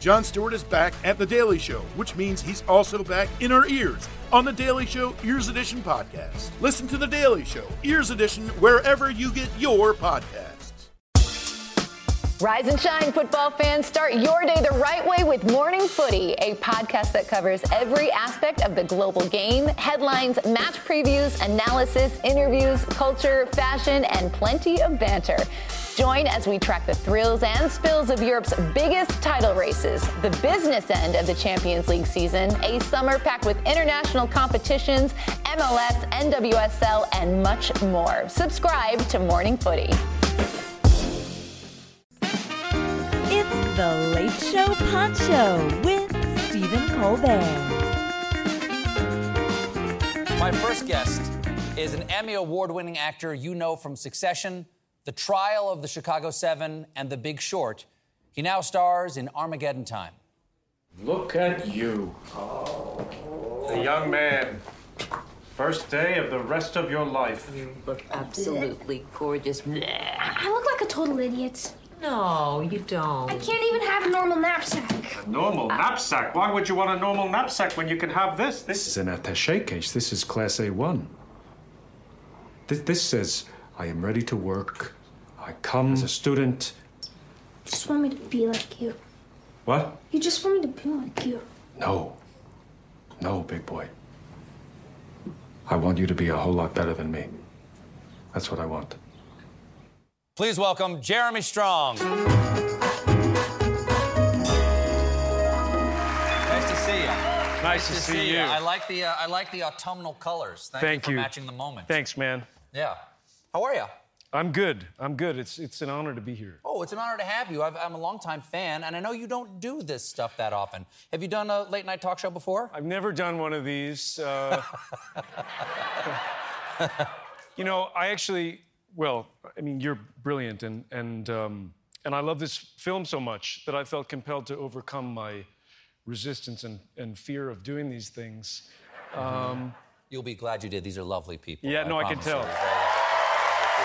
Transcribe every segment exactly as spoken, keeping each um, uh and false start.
Jon Stewart is back at The Daily Show, which means he's also back in our ears on The Daily Show Ears Edition podcast. Listen to The Daily Show Ears Edition wherever you get your podcasts. Rise and shine, football fans. Start your day the right way with Morning Footy, a podcast that covers every aspect of the global game, headlines, match previews, analysis, interviews, culture, fashion, and plenty of banter. Join as we track the thrills and spills of Europe's biggest title races, the business end of the Champions League season, a summer packed with international competitions, M L S, N W S L, and much more. Subscribe to Morning Footy. It's The Late Show Poncho with Stephen Colbert. My first guest is an Emmy Award-winning actor you know from Succession, The Trial of the Chicago Seven, and The Big Short. He now stars in Armageddon Time. Look at you. The young man. First day of the rest of your life. You look absolutely gorgeous. I look like a total idiot. No, you don't. I can't even have a normal knapsack. A normal knapsack? Why would you want a normal knapsack when you can have this? This is an attaché case. This is class A one. This, this says, I am ready to work. I come as a student. You just want me to be like you. What? You just want me to be like you. No. No, big boy. I want you to be a whole lot better than me. That's what I want. Please welcome Jeremy Strong. Nice to see you. Nice, Nice to, to see, see you. you. I like the uh, I like the autumnal colors. Thank, Thank you for you. matching the moment. Thanks, man. Yeah. How are you? I'm good. I'm good. It's it's an honor to be here. Oh, it's an honor to have you. I've, I'm a longtime fan, and I know you don't do this stuff that often. Have you done a late night talk show before? I've never done one of these. Uh, you know, I actually, well, I mean, you're brilliant, and and um, and I love this film so much that I felt compelled to overcome my resistance and, and fear of doing these things. Um, You'll be glad you did. These are lovely people. Yeah, no, I can promise tell. you. They're very lovely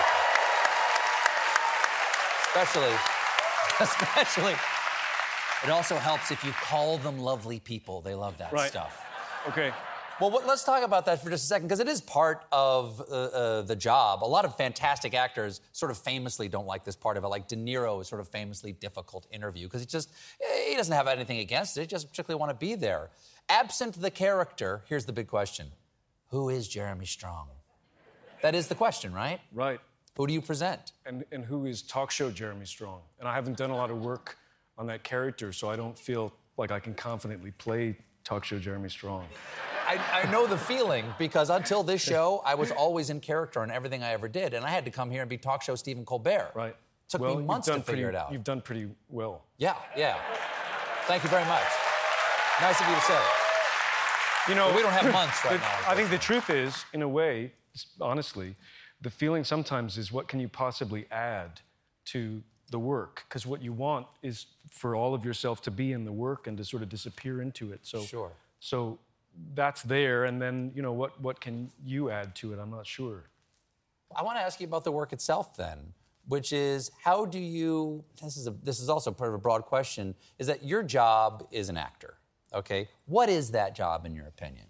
people. Especially, especially, it also helps if you call them lovely people. They love that Right. stuff. okay. Well, what, let's talk about that for just a second, because it is part of uh, uh, the job. A lot of fantastic actors sort of famously don't like this part of it. Like De Niro is sort of famously difficult interview, because he just, he doesn't have anything against it. He just particularly want to be there. Absent the character, here's the big question. Who is Jeremy Strong? That is the question, right? Right. Who do you present? And and who is talk show Jeremy Strong? And I haven't done a lot of work on that character, so I don't feel like I can confidently play talk show Jeremy Strong. I, I know the feeling, because until this show, I was always in character in everything I ever did, and I had to come here and be talk show Stephen Colbert. Right. Took well, me months you've done to figure pretty, it out. You've done pretty well. Yeah, yeah. Thank you very much. Nice of you to say. You know, Well, we don't have months right the- now. I think the truth is, in a way, honestly, the feeling sometimes is, what can you possibly add to the work? Because what you want is for all of yourself to be in the work and to sort of disappear into it. So, Sure. So that's there, and then, you know, what, what can you add to it? I'm not sure. I want to ask you about the work itself then, which is, how do you, this is, a, this is also part of a broad question, is that your job is an actor, okay? What is that job in your opinion?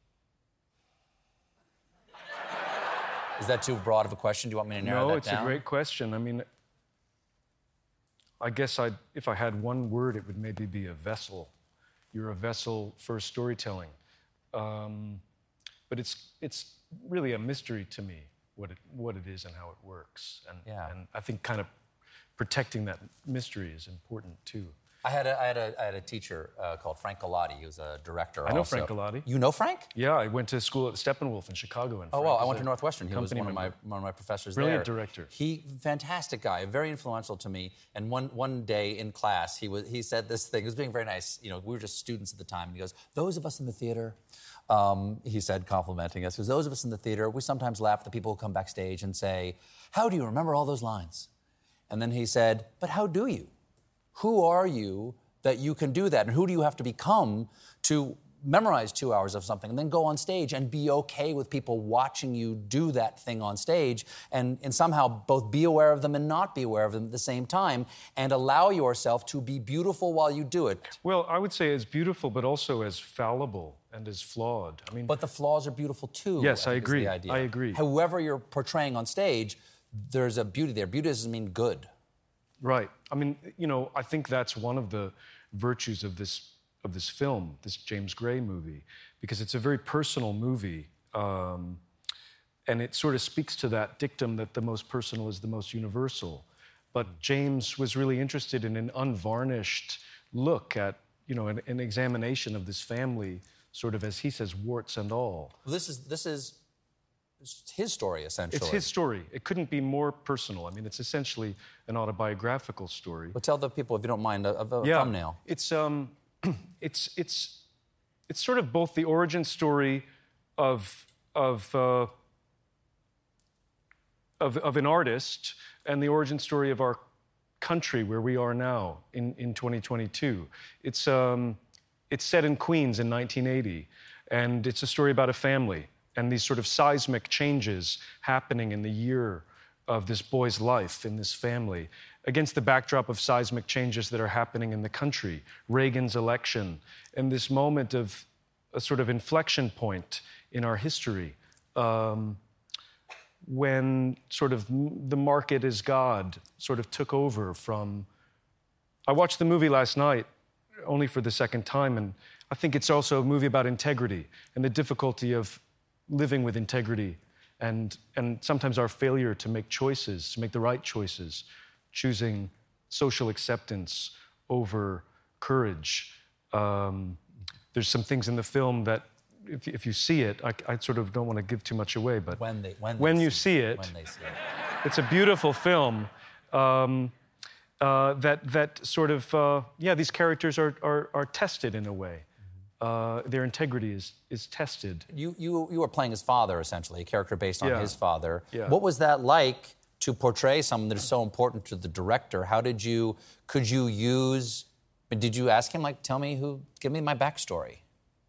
Is that too broad of a question? Do you want me to narrow No, that it's down? a great question. I mean, I guess I'd, if I had one word, it would maybe be a vessel. You're a vessel for storytelling. Um, but it's it's really a mystery to me what it what it is and how it works. And, Yeah. and I think kind of protecting that mystery is important too. I had a, I had a, I had a teacher uh, called Frank Galati, who's a director I know also. Frank Galati. You know Frank? Yeah, I went to school at Steppenwolf in Chicago. And Oh, Frank well, I is went a to Northwestern. He was company one of my member. one of my professors Brilliant there. director. He, fantastic guy, very influential to me. And one one day in class, he was he said this thing. He was being very nice. You know, we were just students at the time. And he goes, "Those of us in the theater," um, he said, complimenting us, because those of us in the theater, we sometimes laugh at the people who come backstage and say, "How do you remember all those lines?" And then he said, "But how do you? Who are you that you can do that? And who do you have to become to memorize two hours of something and then go on stage and be okay with people watching you do that thing on stage and, and somehow both be aware of them and not be aware of them at the same time and allow yourself to be beautiful while you do it. Well, I would say as beautiful, but also as fallible and as flawed. I mean, but the flaws are beautiful too. Yes, I, I agree. The idea. I agree. Whoever you're portraying on stage, there's a beauty there. Beauty doesn't mean good. Right. I mean, you know, I think that's one of the virtues of this of this film, this James Gray movie, because it's a very personal movie, um, and it sort of speaks to that dictum that the most personal is the most universal. But James was really interested in an unvarnished look at, you know, an, an examination of this family, sort of, as he says, warts and all. Well, this is this is his story, essentially. It's his story. It couldn't be more personal. I mean, it's essentially an autobiographical story. But tell the people, if you don't mind, a, a yeah, thumbnail. It's um, it's it's it's sort of both the origin story of of uh, of of an artist and the origin story of our country, where we are now in in twenty twenty-two. It's um, it's set in Queens in nineteen eighty, and it's a story about a family and these sort of seismic changes happening in the year of this boy's life in this family, against the backdrop of seismic changes that are happening in the country, Reagan's election, and this moment of a sort of inflection point in our history, um, when sort of the market is God sort of took over from... I watched the movie last night, only for the second time, and I think it's also a movie about integrity and the difficulty of living with integrity, and and sometimes our failure to make choices, to make the right choices, choosing social acceptance over courage. Um, there's some things in the film that, if, if you see it, I, I sort of don't want to give too much away, but when, they, when, when they you see, see it, when they see it, it's a beautiful film. Um, uh, that that sort of uh, yeah, these characters are, are are tested in a way. Uh, their integrity is is tested. You you you were playing his father, essentially, a character based on Yeah. his father. Yeah. What was that like to portray someone that is so important to the director? How did you could you use? Did you ask him, like, tell me who? Give me my backstory.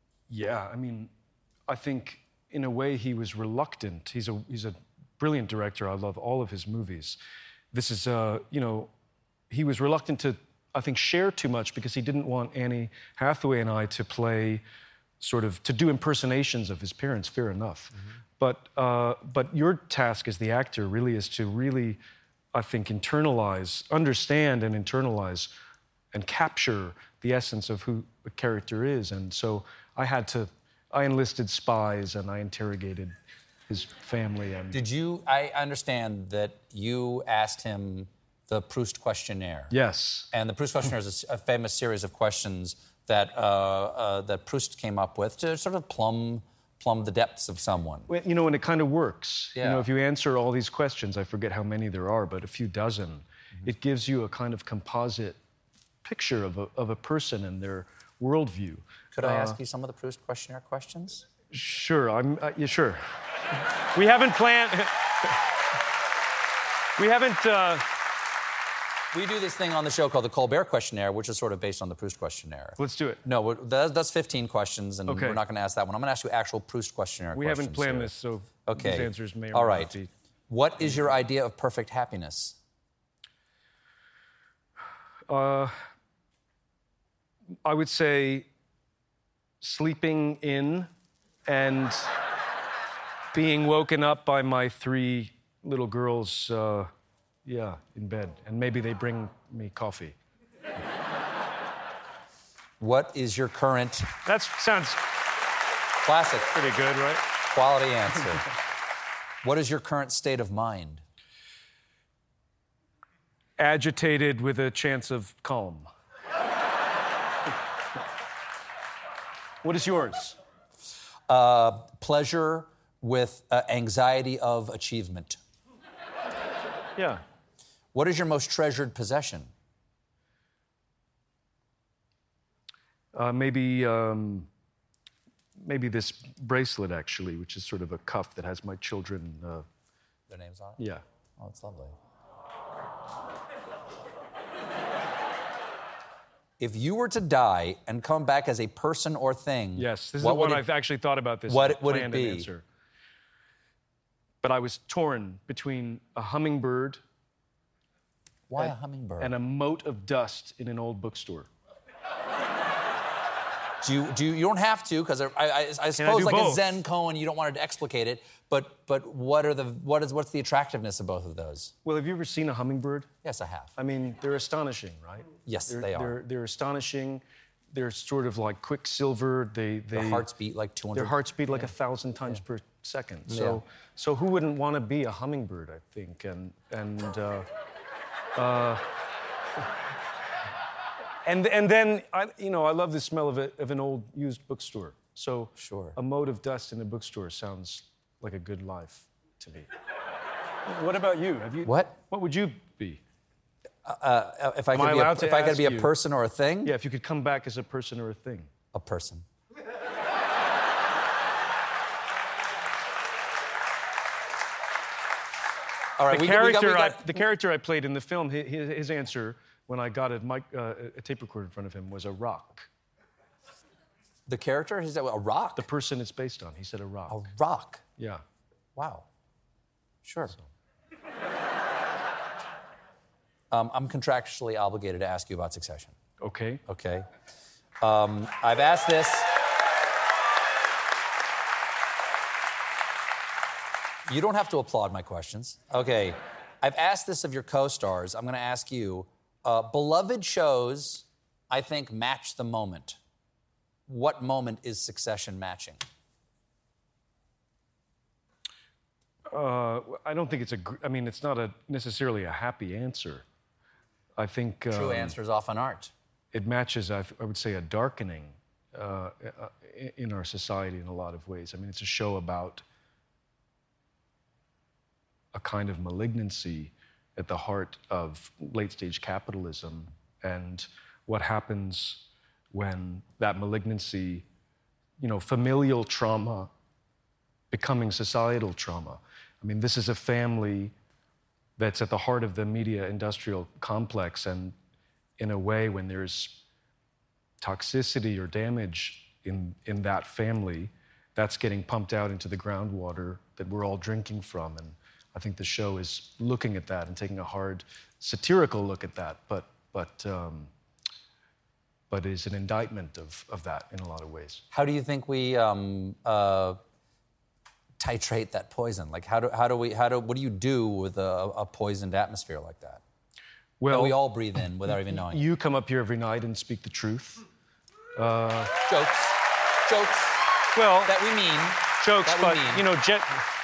Yeah, I mean, I think in a way he was reluctant. He's a he's a brilliant director. I love all of his movies. This is uh you know, he was reluctant to, I think, share too much because he didn't want Annie Hathaway and I to play sort of, to do impersonations of his parents, fair enough. Mm-hmm. But uh, but your task as the actor really is to really, I think, internalize, understand and internalize and capture the essence of who a character is. And so I had to, I enlisted spies and I interrogated his family. And Did you, I understand that you asked him the Proust questionnaire. Yes. And the Proust questionnaire is a, a famous series of questions that uh, uh, that Proust came up with to sort of plumb plumb the depths of someone. Well, you know, and it kind of works. Yeah. You know, if you answer all these questions, I forget how many there are, but a few dozen, mm-hmm. it gives you a kind of composite picture of a, of a person and their worldview. Could I uh, ask you some of the Proust questionnaire questions? Sure, I'm, uh, yeah, sure. We haven't planned... we haven't... Uh, We do this thing on the show called the Colbert Questionnaire, which is sort of based on the Proust Questionnaire. Let's do it. No, that's, that's fifteen questions, and Okay. we're not going to ask that one. I'm going to ask you actual Proust Questionnaire we questions. haven't planned here. this, so okay. these answers may or All may right. not be... What is your idea of perfect happiness? Uh, I would say sleeping in and being woken up by my three little girls, uh, yeah, in bed. And maybe they bring me coffee. What is your current... That sounds Classic. pretty good, right? Quality answer. What is your current state of mind? Agitated with a chance of calm. What is yours? Uh, pleasure with uh, anxiety of achievement. Yeah. What is your most treasured possession? Uh, maybe, um, maybe this bracelet, actually, which is sort of a cuff that has my children. Uh, Their names on it? yeah. Oh, it's lovely. If you were to die and come back as a person or thing, yes, this is what the one would it, I've actually thought about this. What and would it planned an be? answer. But I was torn between a hummingbird Why and, a hummingbird? and a mote of dust in an old bookstore. Do you, do you, you don't have to, because I, I, I suppose do like both? a Zen koan, you don't want to explicate it, but but what are the what is what's the attractiveness of both of those? Well, have you ever seen a hummingbird? Yes, I have. I mean, they're astonishing, right? Yes, they're, they are. They're, they're astonishing. They're sort of like quicksilver. They, they, Their hearts beat like two hundred. Their hearts beat like a thousand times per second. So, so who wouldn't want to be a hummingbird? I think, and and uh, uh, and and then I, you know, I love the smell of, a, of an old used bookstore. So, Sure. a mote of dust in a bookstore sounds like a good life to me. What about you? Have you? What? What would you be? Uh, if I Am could I be a, allowed to if I could ask be a you? person or a thing, Yeah, if you could come back as a person or a thing. a person. All right, The we, got- we got- character, we got, I, the character I played in the film, his, his answer when I got a, mic, uh, a tape recorder in front of him was a rock. the character. He said a rock. The person it's based on, he said a rock. a rock. Yeah. Wow. Sure. Um, I'm contractually obligated to ask you about Succession. Okay. Okay. Um, I've asked this. You don't have to applaud my questions. Okay. I've asked this of your co-stars. I'm going to ask you. Uh, beloved shows, I think, match the moment. What moment is Succession matching? Uh, I don't think it's a. gr- I mean, it's not a necessarily a happy answer. I think True um, answers often aren't. it matches, I, I would say, a darkening uh, uh, in our society in a lot of ways. I mean, it's a show about a kind of malignancy at the heart of late-stage capitalism and what happens when that malignancy, you know, familial trauma becoming societal trauma. I mean, this is a family that's at the heart of the media industrial complex, and in a way, when there's toxicity or damage in, in that family, that's getting pumped out into the groundwater that we're all drinking from. And I think the show is looking at that and taking a hard satirical look at that, but but um, but is an indictment of, of that in a lot of ways. How do you think we um, uh, titrate that poison? Like, how do how do we how do what do you do with a, a poisoned atmosphere like that? Well, that we all breathe in without even knowing. you come up here every night and speak the truth. Uh, Jokes, jokes well, that we mean. jokes, that we but mean. you know, Je-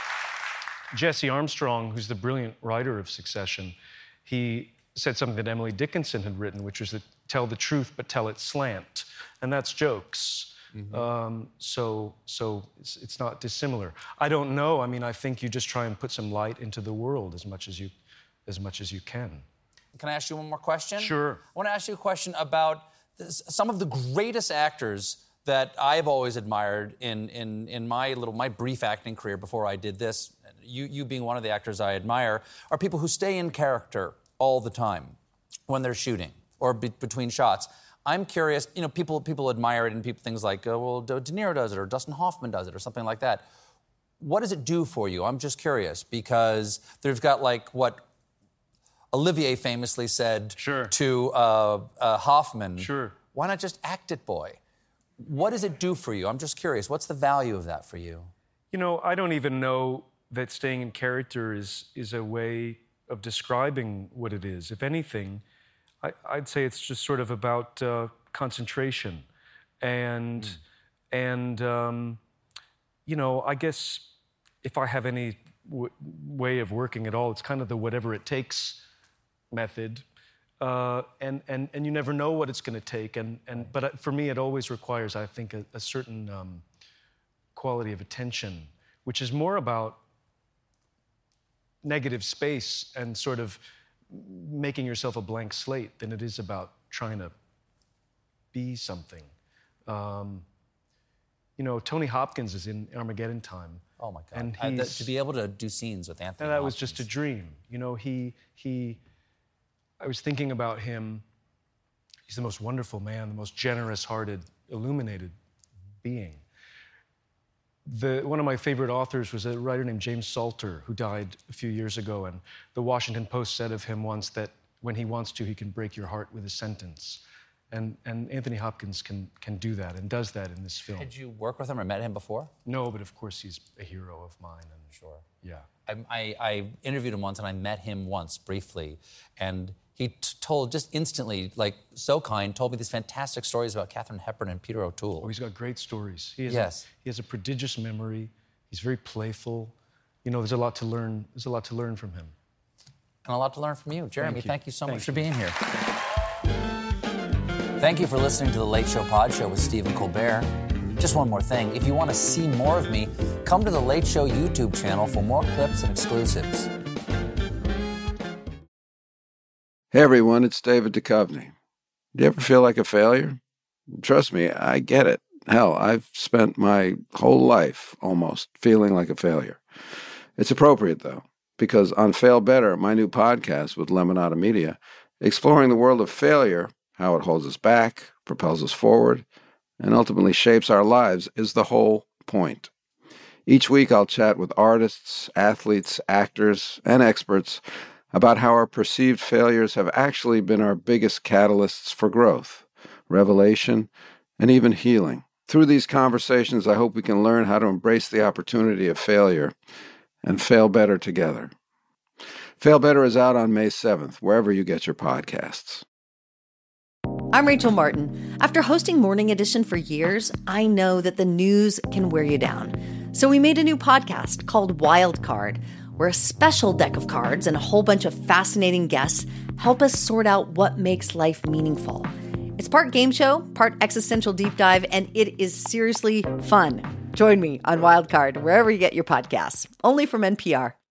Jesse Armstrong, who's the brilliant writer of Succession, he said something that Emily Dickinson had written, which was that tell the truth but tell it slant, and that's jokes. Mm-hmm. Um, so, so it's, it's not dissimilar. I don't know. I mean, I think you just try and put some light into the world as much as you, as much as you can. Can I ask you one more question? Sure. I want to ask you a question about this, some of the greatest actors that I've always admired in, in, in my little my brief acting career before I did this. You, you being one of the actors I admire, are people who stay in character all the time when they're shooting or be, between shots. I'm curious, you know, people people admire it and people things like, oh, well, De Niro does it or Dustin Hoffman does it or something like that. What does it do for you? I'm just curious because they've got like what Olivier famously said Sure. to uh, uh, Hoffman. Sure. Why not just act it, boy? What does it do for you? I'm just curious. What's the value of that for you? You know, I don't even know that staying in character is is a way of describing what it is. If anything, I, I'd say it's just sort of about uh, concentration, and mm. and um, you know, I guess if I have any w- way of working at all, it's kind of the whatever it takes method, uh, and and and you never know what it's going to take, and and but for me, it always requires, I think, a, a certain um, quality of attention, which is more about negative space and sort of making yourself a blank slate than it is about trying to be something. Um, you know, Tony Hopkins is in Armageddon Time. Oh my God! And I, the, he's- to be able to do scenes with Anthony. And that was Hopkins. just a dream. You know, he he. I was thinking about him he's the most wonderful man, the most generous-hearted, illuminated being. The, one of my favorite authors was a writer named James Salter, who died a few years ago, and the Washington Post said of him once that when he wants to, he can break your heart with a sentence. And, and Anthony Hopkins can, can do that and does that in this film. Had you worked with him or met him before? No, but of course he's a hero of mine. And Sure. Yeah. I, I, I interviewed him once, and I met him once briefly, and he t- told just instantly, like so kind, told me these fantastic stories about Katharine Hepburn and Peter O'Toole. Oh, he's got great stories. He has Yes. A, he has a prodigious memory. He's very playful. You know, there's a lot to learn. There's a lot to learn from him. And a lot to learn from you. Jeremy, Thank you. thank you so Thank much for you. being here. Thank you for listening to the Late Show Pod Show with Stephen Colbert. Just one more thing. If you want to see more of me, come to the Late Show YouTube channel for more clips and exclusives. Hey everyone, it's David Duchovny. Do you ever feel like a failure? Trust me, I get it. Hell, I've spent my whole life almost feeling like a failure. It's appropriate though, because on Fail Better, my new podcast with Lemonada Media, exploring the world of failure, how it holds us back, propels us forward, and ultimately shapes our lives is the whole point. Each week I'll chat with artists, athletes, actors, and experts about how our perceived failures have actually been our biggest catalysts for growth, revelation, and even healing. Through these conversations, I hope we can learn how to embrace the opportunity of failure and fail better together. Fail Better is out on May seventh, wherever you get your podcasts. I'm Rachel Martin. After hosting Morning Edition for years, I know that the news can wear you down. So we made a new podcast called Wild Card, where a special deck of cards and a whole bunch of fascinating guests help us sort out what makes life meaningful. It's part game show, part existential deep dive, and it is seriously fun. Join me on Wild Card, wherever you get your podcasts, only from N P R.